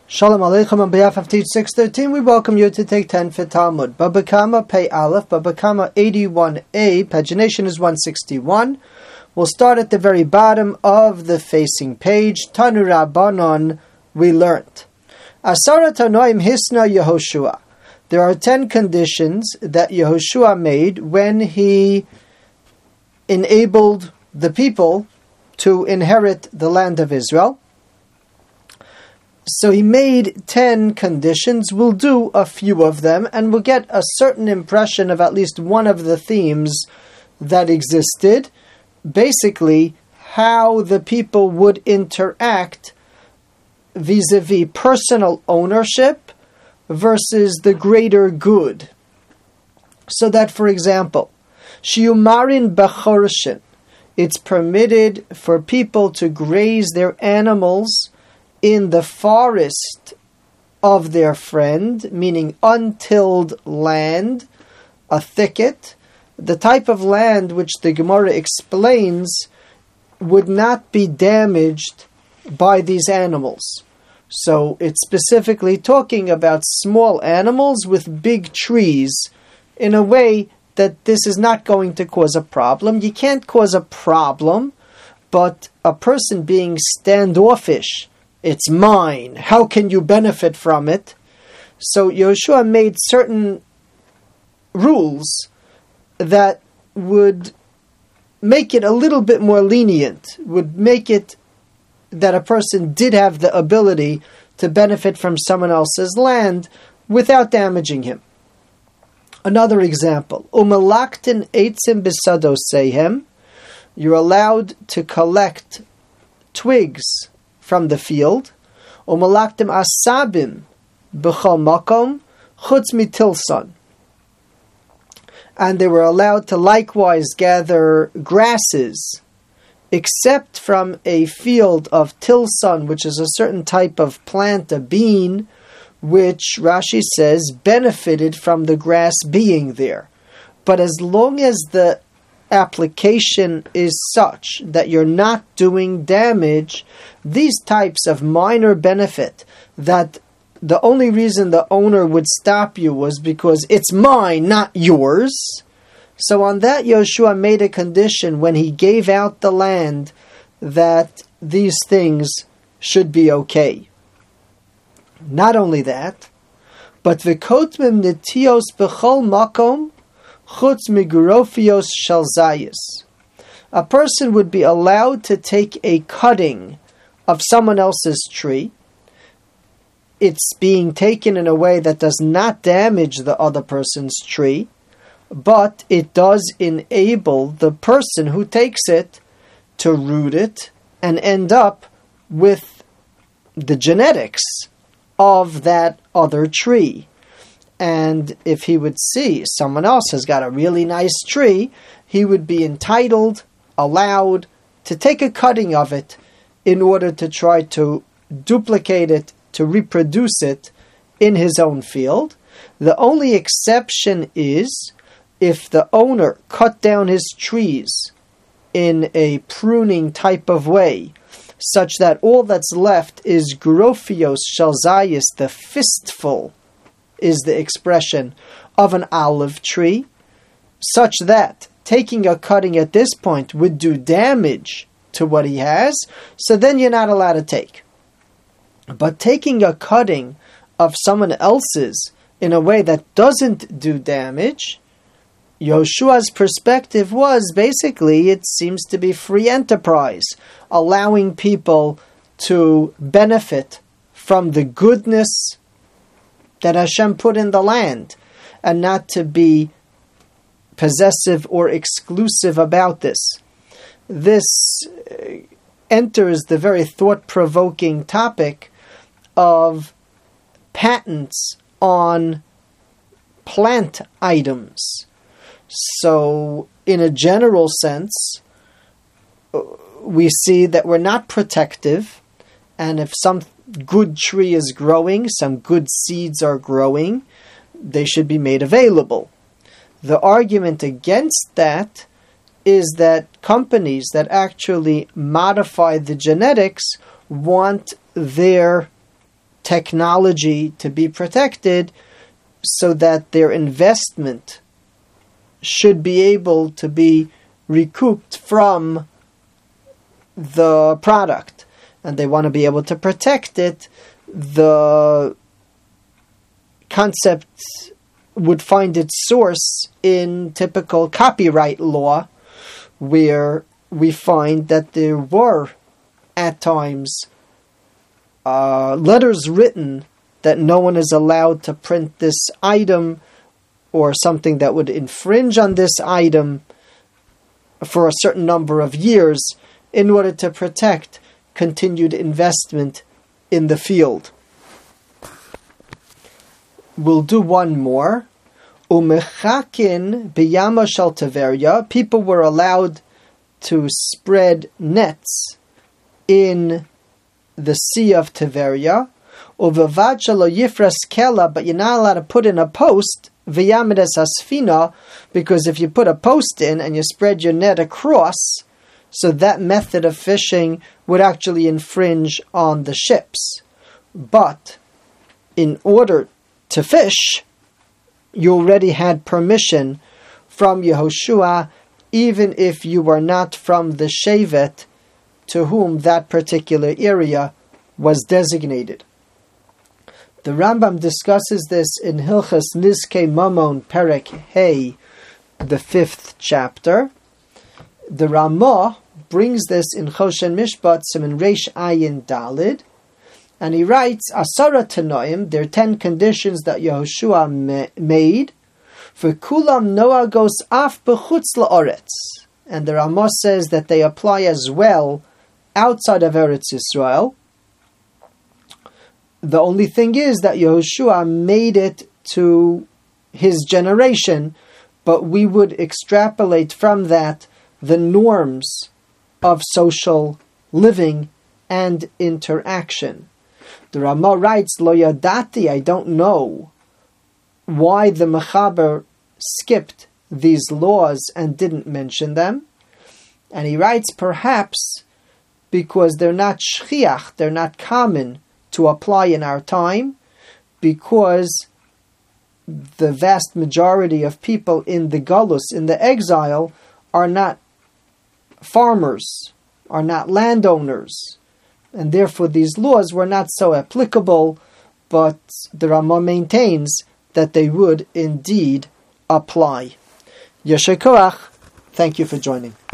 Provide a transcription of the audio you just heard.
Shalom Aleichem. On behalf of Teach 613, we welcome you to take 10 for Talmud. Baba Kama Pei Aleph, Baba Kama 81a, pagination is 161. We'll start at the very bottom of the facing page. Tanu Rabbanon, we learnt. Asara Tanoim Hisna Yehoshua. There are 10 conditions that Yehoshua made when he enabled the people to inherit the land of Israel. So he made 10 conditions. We'll do a few of them, and we'll get a certain impression of at least one of the themes that existed. Basically, how the people would interact vis-a-vis personal ownership versus the greater good. So that, for example, Shiumarin Bechorshin, it's permitted for people to graze their animals in the forest of their friend, meaning untilled land, a thicket, the type of land which the Gemara explains would not be damaged by these animals. So it's specifically talking about small animals with big trees in a way that this is not going to cause a problem. You can't cause a problem, but a person being standoffish, it's mine, how can you benefit from it? So Yehoshua made certain rules that would make it a little bit more lenient, would make it that a person did have the ability to benefit from someone else's land without damaging him. Another example, Umalaktin eitzim b'sadoseihem, you're allowed to collect twigs from the field. Umalaktim asabim b'chol makom chutz mitilson, and they were allowed to likewise gather grasses, except from a field of tilson, which is a certain type of plant, a bean, which Rashi says benefited from the grass being there. But as long as the application is such that you're not doing damage, these types of minor benefit that the only reason the owner would stop you was because it's mine, not yours. So on that, Yehoshua made a condition when he gave out the land that these things should be okay. Not only that, but v'kotmim netios b'chol makom chutz migurofios shel zayis. A person would be allowed to take a cutting of someone else's tree. It's being taken in a way that does not damage the other person's tree, but it does enable the person who takes it to root it and end up with the genetics of that other tree. And if he would see someone else has got a really nice tree, he would be entitled, allowed to take a cutting of it in order to try to duplicate it, to reproduce it in his own field. The only exception is if the owner cut down his trees in a pruning type of way, such that all that's left is grofios shalzayis, the fistful is the expression of an olive tree, such that taking a cutting at this point would do damage to what he has, so then you're not allowed to take. But taking a cutting of someone else's in a way that doesn't do damage, Yehoshua's perspective was basically, it seems to be free enterprise, allowing people to benefit from the goodness that Hashem put in the land, and not to be possessive or exclusive about this. This enters the very thought-provoking topic of patents on plant items. So, in a general sense, we see that we're not protective, and if some good tree is growing, some good seeds are growing, they should be made available. The argument against that is that companies that actually modify the genetics want their technology to be protected so that their investment should be able to be recouped from the product, and they want to be able to protect it. The concept would find its source in typical copyright law, where we find that there were at times letters written that no one is allowed to print this item or something that would infringe on this item for a certain number of years in order to protect continued investment in the field. We'll do one more. Umechakin biyama shel Tiberia. People were allowed to spread nets in the Sea of Tiberia. Uvevad shelo yifras kela, but you're not allowed to put in a post v'yamides asfina, because if you put a post in and you spread your net across, so that method of fishing would actually infringe on the ships. But in order to fish, you already had permission from Yehoshua, even if you were not from the Shevet to whom that particular area was designated. The Rambam discusses this in Hilchas Nizkei Mamon Perek Hey, the 5th chapter. The Ramah brings this in Choshen Mishpat Siman Reish Ayin Dalid, and he writes, Asara Tanoim, there are 10 conditions that Yehoshua made, for Kulam Noagos Af B'chutz La'oretz, and the Ramah says that they apply as well outside of Eretz Yisrael. The only thing is that Yehoshua made it to his generation, but we would extrapolate from that the norms of social living and interaction. The Ramah writes, Lo yadati, I don't know why the Mechaber skipped these laws and didn't mention them. And he writes, perhaps because they're not shchiach, they're not common to apply in our time, because the vast majority of people in the Galus, in the exile, are not farmers, are not landowners, and therefore these laws were not so applicable, but the Ramah maintains that they would indeed apply. Yasher Koach, thank you for joining.